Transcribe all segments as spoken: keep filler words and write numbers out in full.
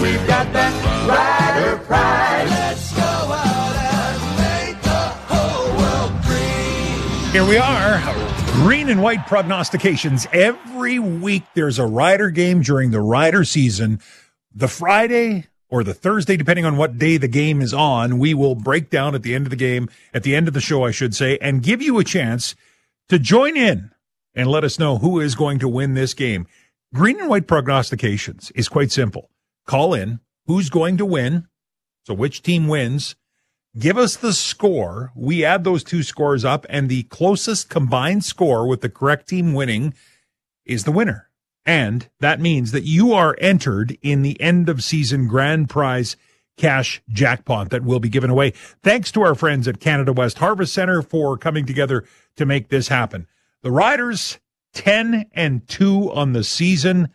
we've got that rider pride. Let's go out and make the whole world green. Here we are, green and white prognostications. Every week there's a rider game during the rider season. The Friday or the Thursday, depending on what day the game is on, we will break down at the end of the game, at the end of the show, I should say, and give you a chance to join in and let us know who is going to win this game. Green and white prognostications is quite simple. Call in, who's going to win, so which team wins, give us the score, we add those two scores up, and the closest combined score with the correct team winning is the winner. And that means that you are entered in the end-of-season grand prize cash jackpot that will be given away. Thanks to our friends at Canada West Harvest Center for coming together to make this happen. The Riders, ten and two on the season.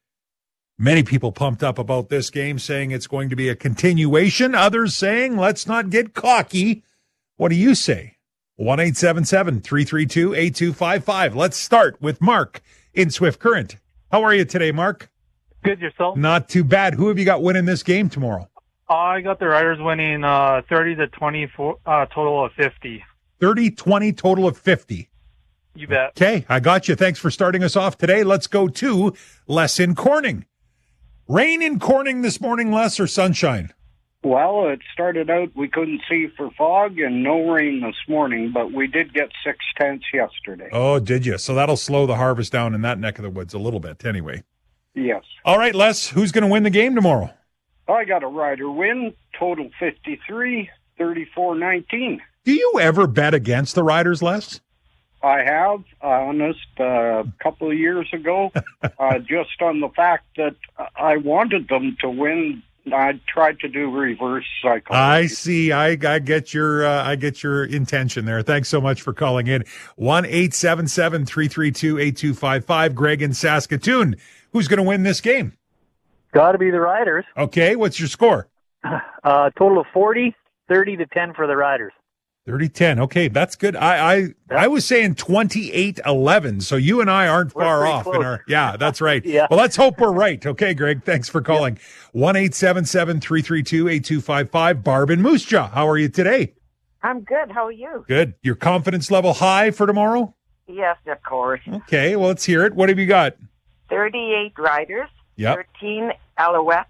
Many people pumped up about this game, saying it's going to be a continuation. Others saying, let's not get cocky. What do you say? one eight seven seven, three three two, eight two five five. Let's start with Mark in Swift Current. How are you today, Mark? Good, yourself? Not too bad. Who have you got winning this game tomorrow? I got the Riders winning uh, thirty to twenty-four, uh, total of fifty. thirty twenty, total of fifty. You bet. Okay, I got you. Thanks for starting us off today. Let's go to Les in Corning. Rain in Corning this morning, Les, or sunshine? Well, it started out we couldn't see for fog and no rain this morning, but we did get six tenths yesterday. Oh, did you? So that'll slow the harvest down in that neck of the woods a little bit anyway. Yes. All right, Les, who's going to win the game tomorrow? I got a Rider win, total fifty-three, thirty-four nineteen. Do you ever bet against the Riders, Les? I have, uh, honest, uh, a couple of years ago, uh, just on the fact that I wanted them to win. I tried to do reverse psychology. I see. I, I get your uh, I get your intention there. Thanks so much for calling in. one eight seven seven, three three two, eight two five five. Greg in Saskatoon. Who's going to win this game? Got to be the Riders. Okay, what's your score? Uh, total of forty, thirty to ten for the Riders. thirty ten. Okay, that's good. I I, I was saying twenty-eight eleven, so you and I aren't We're far pretty off. close. In our, yeah, that's right. Yeah. Well, let's hope we're right. Okay, Greg, thanks for calling. one eight seven seven, three three two, eight two five five. Barb in Moose Jaw, how are you today? I'm good. How are you? Good. Your confidence level high for tomorrow? Yes, of course. Okay, well, let's hear it. What have you got? thirty-eight Riders, Yep. thirteen Alouettes.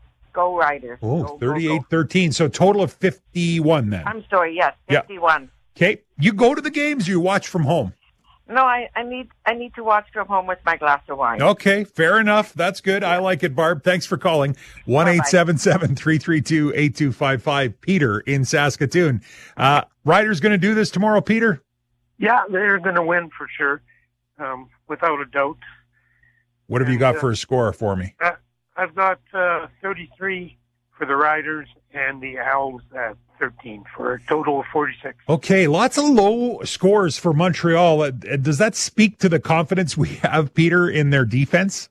Go Riders. Oh, Go, go, thirty-eight go. thirteen. So total of fifty-one then. I'm sorry, yes, Yeah. fifty-one. Okay, you go to the games or you watch from home? No, I, I need I need to watch from home with my glass of wine. Okay, fair enough. That's good. I like it, Barb. Thanks for calling. one eight seven seven, three three two, eight two five five. Peter in Saskatoon. Uh, Ryder's going to do this tomorrow, Peter? Yeah, they're going to win for sure, um, without a doubt. What have you And, got uh, for a score for me? Uh, I've got uh, thirty-three for the Riders and the Owls at thirteen for a total of forty-six. Okay, lots of low scores for Montreal. Uh, Does that speak to the confidence we have, Peter, in their defense?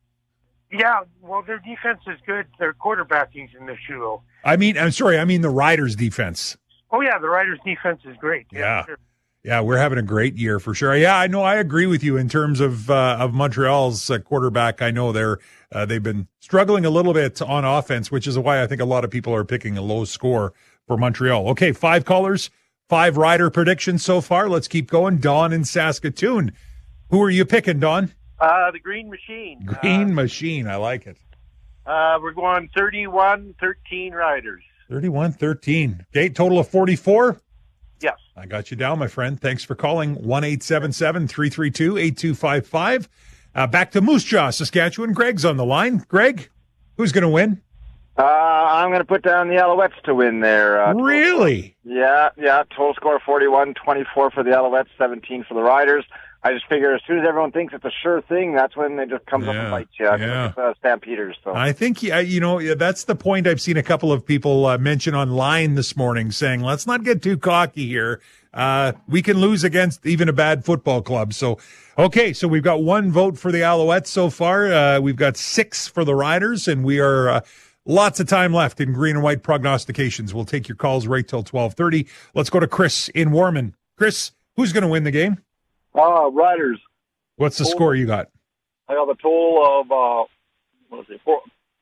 Yeah, well, their defense is good. Their quarterbacking's in the shoe, though. I mean, I'm sorry, I mean the Riders' defense. Oh, yeah, the Riders' defense is great. Yeah. sure. Yeah, we're having a great year for sure. Yeah, I know. I agree with you in terms of uh, of Montreal's uh, quarterback. I know they're uh, they've been struggling a little bit on offense, which is why I think a lot of people are picking a low score for Montreal. Okay, five callers, five Rider predictions so far. Let's keep going. Don in Saskatoon. Who are you picking, Don? Uh, the Green Machine. Green Machine. I like it. Uh, we're going thirty-one thirteen Riders. thirty-one thirteen. Okay, total of forty-four. Yes. I got you down, my friend. Thanks for calling. one eight seven seven, three three two, eight two five five. Uh, back to Moose Jaw, Saskatchewan. Greg's on the line. Greg, who's going to win? Uh, I'm going to put down the Alouettes to win there. Uh, really? Yeah, yeah. Total score forty-one twenty-four for the Alouettes, seventeen for the Riders. I just figure as soon as everyone thinks it's a sure thing, that's when they just comes Yeah, up and bites you. I think yeah. it's uh, Stampeders. So. I think, yeah, you know, yeah, that's the point I've seen a couple of people uh, mention online this morning saying, let's not get too cocky here. Uh, we can lose against even a bad football club. So, okay, so we've got one vote for the Alouettes so far. Uh, we've got six for the Riders, and we are uh, lots of time left in green and white prognostications. We'll take your calls right till twelve thirty. Let's go to Chris in Warman. Chris, who's going to win the game? Uh, Riders. What's the score you got? I have a total of, uh, what is it, four,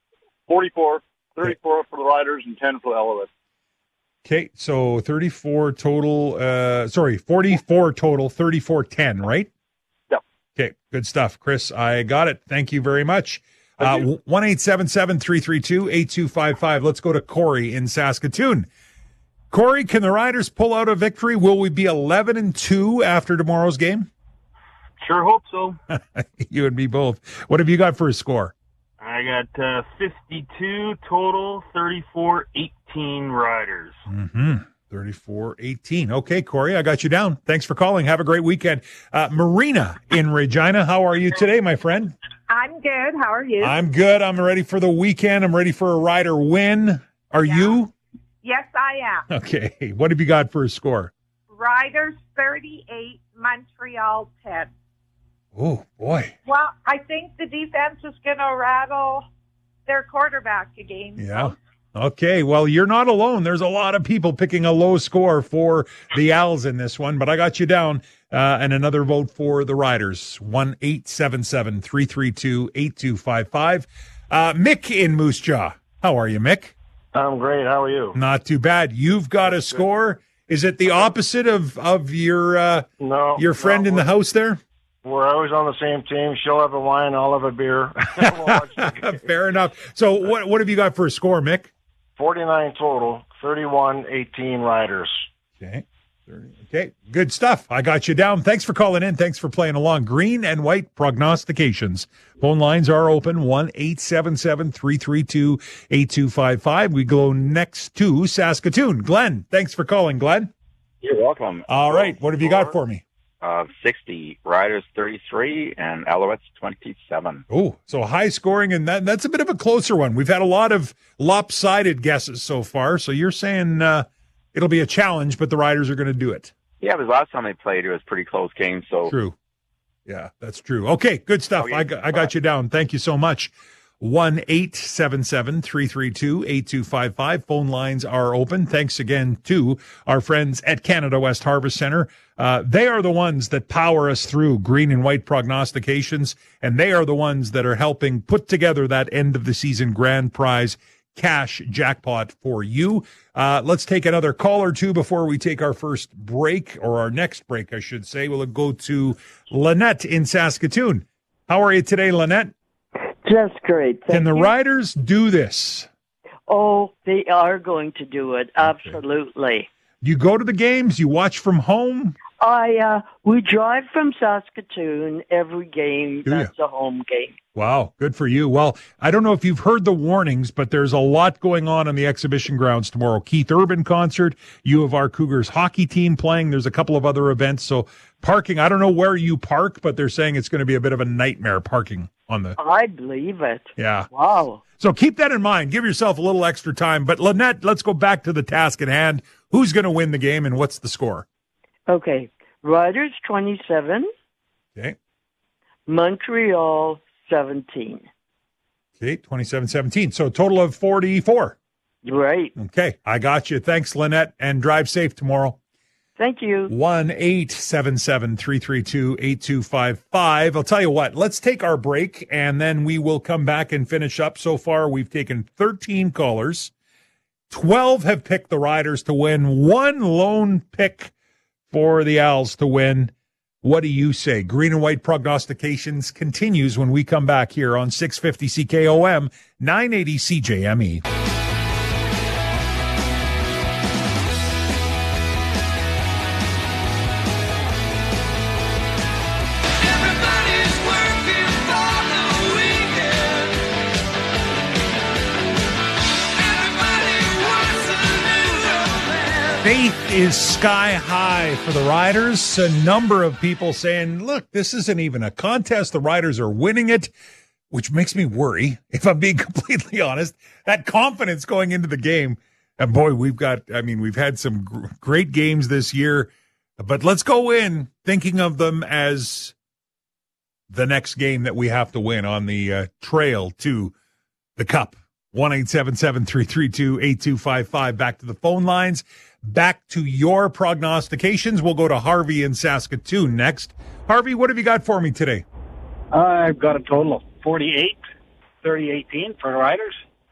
forty-four, thirty-four for the Riders and ten for the Alouettes. Okay, so thirty-four total, uh, sorry, forty-four total, thirty-four ten, right? Yep. Okay, good stuff. Chris, I got it. Thank you very much. Uh, one eight seven seven, three three two, eight two five five. Let's go to Corey in Saskatoon. Corey, can the Riders pull out a victory? Will we be eleven and two after tomorrow's game? Sure hope so. You and me both. What have you got for a score? I got uh, fifty-two total, thirty-four eighteen Riders. Mm-hmm. thirty-four eighteen. Okay, Corey, I got you down. Thanks for calling. Have a great weekend. Uh, Marina in Regina, how are you today, my friend? I'm good. How are you? I'm good. I'm ready for the weekend. I'm ready for a Rider win. Are Yeah. you? Yes, I am. Okay. What have you got for a score? Riders thirty-eight, Montreal ten. Oh, boy. Well, I think the defense is going to rattle their quarterback again. Yeah. Okay. Well, you're not alone. There's a lot of people picking a low score for the Owls in this one, but I got you down. Uh, and another vote for the Riders. one eight seven seven, three three two, eight two five five. Uh, Mick in Moose Jaw. How are you, Mick? I'm great. How are you? Not too bad. You've got a score. Is it the opposite of, of your uh, No, your friend no, in the house there? We're always on the same team. She'll have a wine, I'll have a beer. Fair enough. So what what have you got for a score, Mick? forty-nine total, thirty-one eighteen Riders. Okay. Okay, good stuff. I got you down. Thanks for calling in. Thanks for playing along. Green and white prognostications. Phone lines are open, one eight seven seven, three three two, eight two five five. We go next to Saskatoon. Glenn, thanks for calling, Glenn. You're welcome. All right, what have you got for me? Uh, sixty, Riders thirty-three, and Alouettes twenty-seven. Oh, so high scoring, and that, that's a bit of a closer one. We've had a lot of lopsided guesses so far, so you're saying uh, it'll be a challenge, but the Riders are going to do it. Yeah, because last time they played, it was a pretty close game. So True. Yeah, that's true. Okay, good stuff. Okay. I, got, I got you down. Thank you so much. one eight seven seven, three three two, eight two five five. Phone lines are open. Thanks again to our friends at Canada West Harvest Center. Uh, they are the ones that power us through green and white prognostications, and they are the ones that are helping put together that end of the season grand prize cash jackpot for you. Uh, let's take another call or two before we take our first break, or our next break, I should say. We'll go to Lynette in Saskatoon. How are you today, Lynette? Just great. Can Thank the you. Riders do this? Oh, they are going to do it. Absolutely. You go to the games, you watch from home. I uh, we drive from Saskatoon every game. Do ya? That's a home game. Wow, good for you. Well, I don't know if you've heard the warnings, but there's a lot going on on the exhibition grounds tomorrow. Keith Urban concert, U of R Cougars hockey team playing. There's a couple of other events. So parking, I don't know where you park, but they're saying it's going to be a bit of a nightmare parking on the. I believe it. Yeah. Wow. So keep that in mind. Give yourself a little extra time. But Lynette, let's go back to the task at hand. Who's going to win the game and what's the score? Okay. Riders twenty-seven. Okay. Montreal seventeen. Okay, twenty-seven seventeen. So a total of forty-four. Right. Okay, I got you. Thanks, Lynette, and drive safe tomorrow. Thank you. one eight seven seven, three three two, eight two five five. I'll tell you what, let's take our break, and then we will come back and finish up. So far, we've taken thirteen callers. twelve have picked the Riders to win. One lone pick for the Owls to win. What do you say? Green and white prognostications continues when we come back here on six fifty C K O M, nine eighty C J M E. Faith is sky high for the Riders. A number of people saying, look, this isn't even a contest. The Riders are winning it, which makes me worry, if I'm being completely honest. That confidence going into the game. And boy, we've got, I mean, we've had some gr- great games this year, but let's go in thinking of them as the next game that we have to win on the uh, trail to the Cup. one eight seven seven, three three two, eight two five five. Back to the phone lines. Back to your prognostications. We'll go to Harvey in Saskatoon next. Harvey, what have you got for me today? I've got a total of forty-eight, thirty eighteen for the Riders.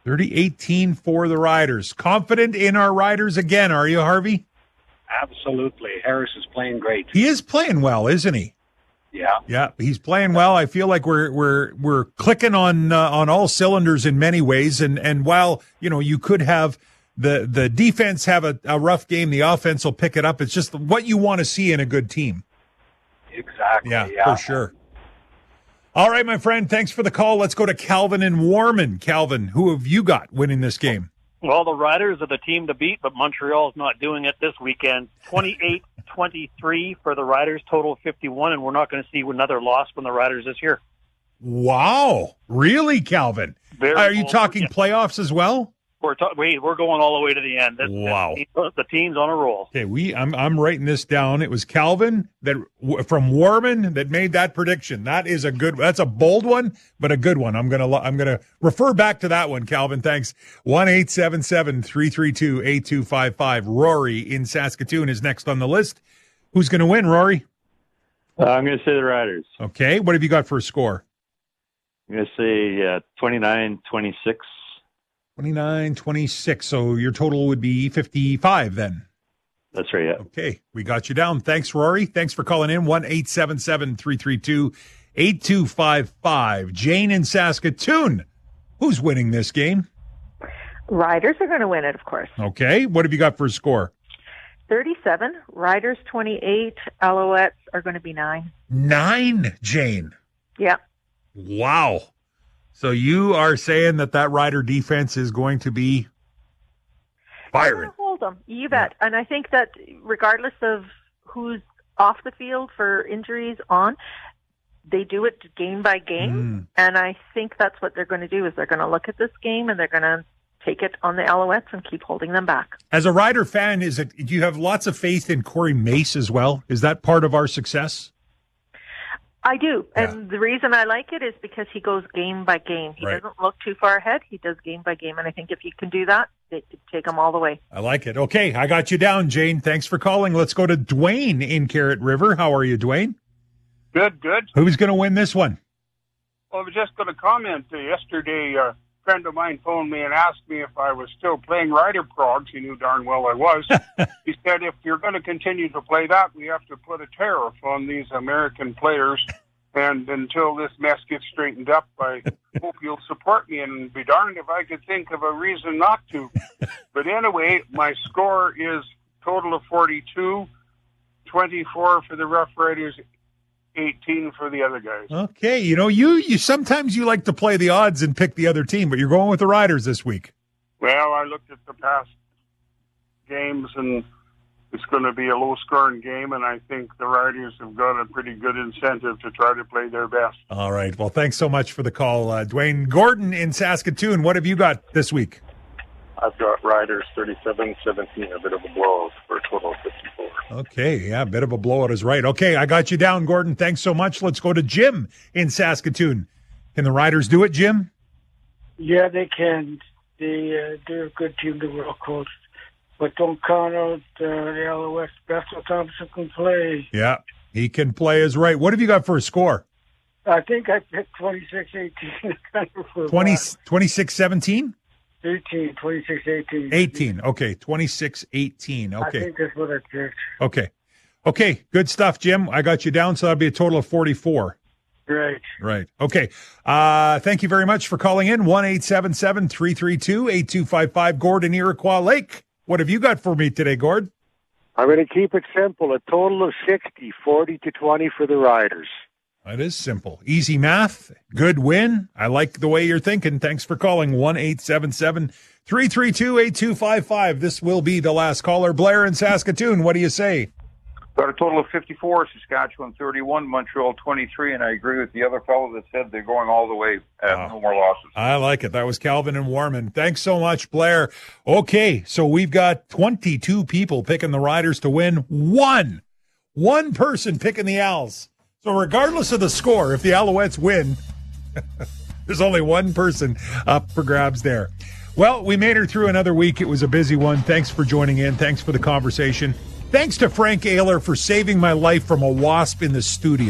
thirty eighteen for the Riders. Confident in our Riders again, are you, Harvey? Absolutely. Harris is playing great. He is playing well, isn't he? Yeah. Yeah, he's playing well. I feel like we're we're we're clicking on uh, on all cylinders in many ways. And and while you know you could have the the defense have a, a rough game, the offense will pick it up. It's just what you want to see in a good team. Exactly. Yeah, yeah. for sure. All right, my friend. Thanks for the call. Let's go to Calvin in Warman. Calvin, who have you got winning this game? Well, the Riders are the team to beat, but Montreal's not doing it this weekend. twenty-eight twenty-three for the Riders, total of fifty-one, and we're not going to see another loss from the Riders this year. Wow. Really, Calvin? Very Are you bold. talking playoffs as well? We're ta- wait, we're going all the way to the end. This, Wow. This team, the team's on a roll. Okay, we I'm I'm writing this down. It was Calvin that w- from Warman that made that prediction. That is a good. That's a bold one, but a good one. I'm gonna I'm gonna refer back to that one, Calvin. Thanks. One eight seven seven three three two eight two five five. Rory in Saskatoon is next on the list. Who's going to win, Rory? Uh, I'm going to say the Riders. Okay, what have you got for a score? I'm going to say uh, twenty-nine twenty-six. twenty-nine twenty-six. So your total would be fifty-five then. That's right, yeah. Okay, we got you down. Thanks, Rory. Thanks for calling in. one eight seven seven three three two eight two five five. Jane in Saskatoon. Who's winning this game? Riders are going to win it, of course. Okay, what have you got for a score? thirty-seven. Riders twenty-eight. Alouettes are going to be nine. Nine, Jane. Yeah. Wow. So you are saying that that Rider defense is going to be firing. Hold them. You bet. And I think that regardless of who's off the field for injuries on, they do it game by game. Mm. And I think that's what they're going to do is they're going to look at this game and they're going to take it on the Alouettes and keep holding them back. As a Rider fan, is it, do you have lots of faith in Corey Mace as well? Is that part of our success? I do. Yeah. And the reason I like it is because he goes game by game. He Right. doesn't look too far ahead. He does game by game. And I think if you can do that, they could take him all the way. I like it. Okay, I got you down, Jane. Thanks for calling. Let's go to Dwayne in Carrot River. How are you, Dwayne? Good, good. Who's going to win this one? Well, I was just going to comment. Uh, yesterday, a friend of mine phoned me and asked me if I was still playing Rider Progs. He knew darn well I was. He said, if you're going to continue to play that, we have to put a tariff on these American players. And until this mess gets straightened up, I hope you'll support me. And be darned if I could think of a reason not to. But anyway, my score is total of forty-two, twenty-four for the Rough Riders, eighteen for the other guys. Okay, you know, you, you sometimes you like to play the odds and pick the other team, but you're going with the Riders this week. Well, I looked at the past games, and it's going to be a low-scoring game, and I think the Riders have got a pretty good incentive to try to play their best. All right. Well, thanks so much for the call, uh, Dwayne. Gordon in Saskatoon, what have you got this week? I've got Riders thirty-seven seventeen, a bit of a blowout for a total of fifty-four. Okay, yeah, a bit of a blowout is right. Okay, I got you down, Gordon. Thanks so much. Let's go to Jim in Saskatoon. Can the Riders do it, Jim? Yeah, they can. They, uh, they're a good team to work with. But don't count out uh, the Alouettes. Bethel Thompson can play. Yeah, he can play is right. What have you got for a score? I think I picked twenty-six eighteen. twenty, twenty-six seventeen? eighteen, twenty-six eighteen. eighteen. Okay, twenty-six eighteen. I Okay. think that's what I picked. Okay. Okay, good stuff, Jim. I got you down, so that'll be a total of forty-four. Right. Right. Okay. Uh, thank you very much for calling in. one eight seven seven three three two eight two five five. Gordon, Iroquois Lake. What have you got for me today, Gord? I'm going to keep it simple. A total of sixty, forty to twenty for the Riders. That is simple. Easy math. Good win. I like the way you're thinking. Thanks for calling. one eight seven seven three three two eight two five five. This will be the last caller. Blair in Saskatoon. What do you say? Got a total of fifty-four, Saskatchewan thirty-one, Montreal twenty-three, and I agree with the other fellow that said they're going all the way. Uh, Wow. No more losses. I like it. That was Calvin and Warman. Thanks so much, Blair. Okay, so we've got twenty-two people picking the Riders to win. One. One person picking the Owls. So regardless of the score, if the Alouettes win, there's only one person up for grabs there. Well, we made her through another week. It was a busy one. Thanks for joining in. Thanks for the conversation. Thanks to Frank Ayler for saving my life from a wasp in the studio.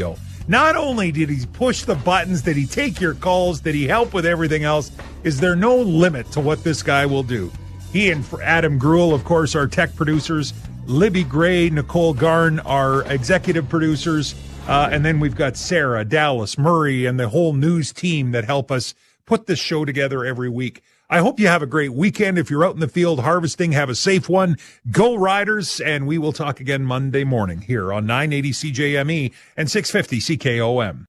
Not only did he push the buttons, did he take your calls, did he help with everything else? Is there no limit to what this guy will do? He and Adam Gruel, of course, are tech producers. Libby Gray, Nicole Garn are executive producers. Uh, and then we've got Sarah, Dallas, Murray, and the whole news team that help us put this show together every week. I hope you have a great weekend. If you're out in the field harvesting, have a safe one. Go Riders, and we will talk again Monday morning here on nine eighty C J M E and six fifty C K O M.